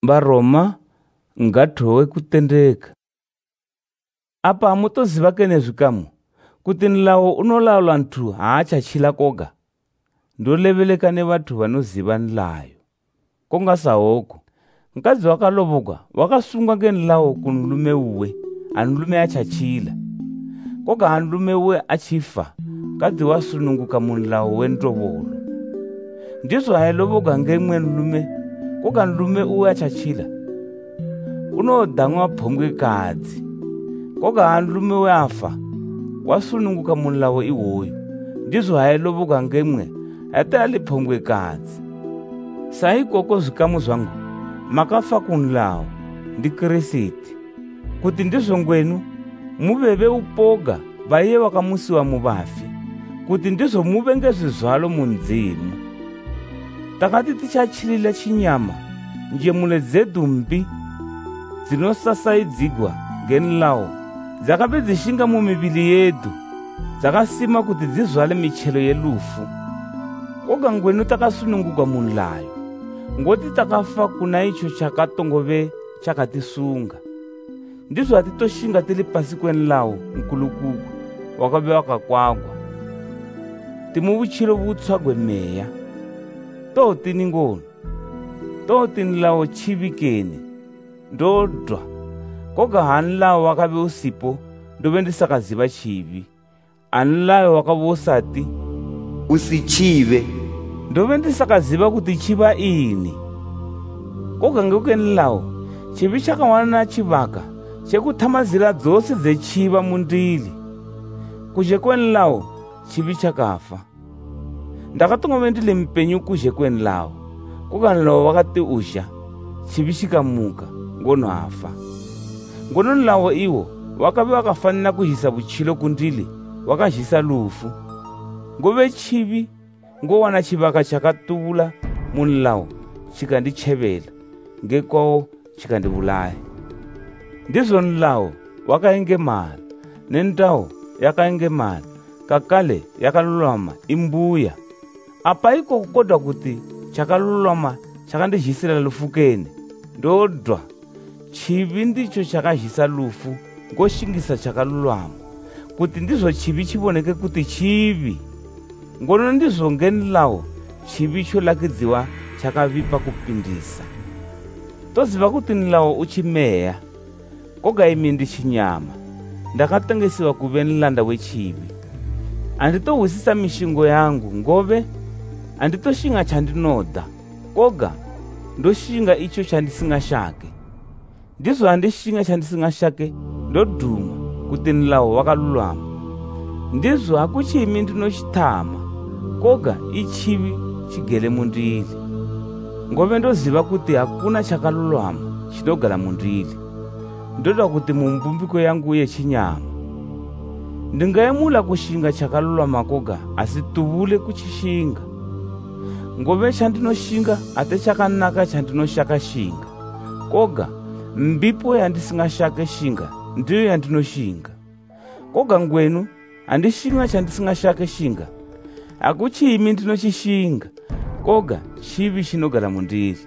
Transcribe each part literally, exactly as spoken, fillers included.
Varoma ngathowe kutendeka. Apa hamutoziva kene zvikamu kuti nilawo unolaula ntu haachachila koga. Ndoleveleka nevathu vanoziva nilayo. Konga sahoko mukadzi wakalovogwa wakasungwa ngenilawo kunulume uwe anulume achachila. Koga anulume uwe achifa mukadzi wasununguka munilawo wentovolo. Ndizvo hailovogwa ngemwe nulume koga nulume uwe achachila. Unodhamwa phomwekadzi koga anulume uwe afa wasununguka munilawo iwoyo. Ndizvo hailovogwa ngemwe ate ali phomwekadzi. Saikoko zvikamu zvangu makafa kunilawo ndi Krisiti kuti ndizvo ngwenu muveve upoga vaiye vakamusiwa muvafi kuti ndizvo muve ngezvizvalo munzimu. Takati tichachilila chinyama njemule dzedu mbi dzinosasaidzigwa ngenilawo dzakabe dzishinga mumivili yedu dzakasima kuti dzizvale michelo yelufu. Koga ngwenu takasunungurwa munilayo ngoti takafa kuna icho chakatongove chakatisunga. Ndizvo hatitoshinga tili pasi kwenilawo mkulukugwa wakabe wakakwagwa timuvuchilo vutswa gwemeya. Toti ningono toti nilawo chivikene ndodwa koga hanilawo wakabe usipo ndove ndisakaziva chivi. Anilayo wakabe usati usichive ndove ndisakaziva kuti chiva ini. Koga ngekenilawo chivi chakawana chivaka chekuthamazira dzose dzechiva mundili. Kuzhe kwenilawo chivi chakafa. Ndakatongove ndili mpenyu kuzhe kwenilawo koga nilawo wakati uzha chivi chikamuka ngono afa. Ngono nilawo iwo wakabe wakafanira kuzhisa vuchilo kundili wakazhisa lufu. Ngove chivi ngowana chivaka chakatuvula munilawo chikandichevela ngekwawo chikandivulaya. Ndizvo nilawo wakaengemala nendawo yakaengemala kakale yakalulama imbuya. Apa iko kukodwa kuti chakalulama chakandizhisira lufukene ndodwa chivi ndicho chakazhisa lufu ngoshingisa chakalulama kuti ndizvo chivi chivoneke kuti chivi. Ngono ndizvo ngenilawo chivi cholakidziwa chakavipa kupindisa. Toziva kuti nilawo uchimeya koga imi ndi chinyama ndakatengesiwa kuve nilanda wechivi. Anditohwisisa mishingo yangu ngove anditoshinga chandinoda koga ndoshinga icho chandisingashake. Ndizvo handishinga chandisingashake ndodhuma kuti nilawo wakalulama. Ndizvo hakuchimi ndinochitama koga ichivi chigele mundili. Ngove ndoziva kuti hakuna chakalulama chinogara mundili. Ndoda kuti mumbumbiko yangu yechinyama ndingaemula kushinga chakalulama koga asi tuvule kuchishinga. Ngove chandinoshinga ate chakanaka chandinoshaka shinga koga mbipo yandisingashake shinga ndiyo yandinoshinga. Koga ngwenu handishinga chandisingashake shinga hakuchimi ndinochishinga koga chivi chinogara mundili.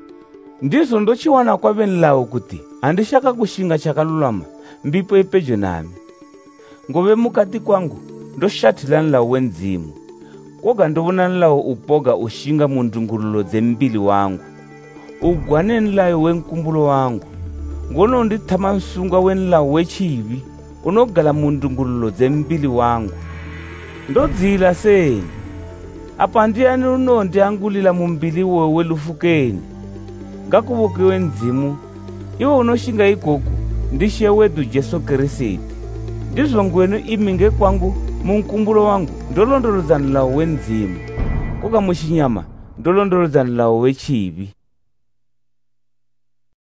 Ndizvo ndochiwana kwave nilawo kuti handishaka kushinga chakalulama mbipo ipedyo nami. Ngove mukati kwangu ndoshatila nilawo wenzimu koga ndovona nilawo upoga ushinga mundungululo dzembili wangu ugwane nilayo wenkumbulo wangu. Ngono ndithama nsunga wenilawo wechivi unogala mundungululo dzembili wangu. Ndodzila seni apa ndiyani unondiangulila mumbili uwe welufukeni ngakuvuke wenzimu iwe unoshinga ikoku ndishe wedu Jesu Krisiti. Ndizvo ngwenu imi ngekwangu munkumbulo wangu ndolondolodza nilawo wenzimu koga muchinyama ndolondolodza nilawo wechivi.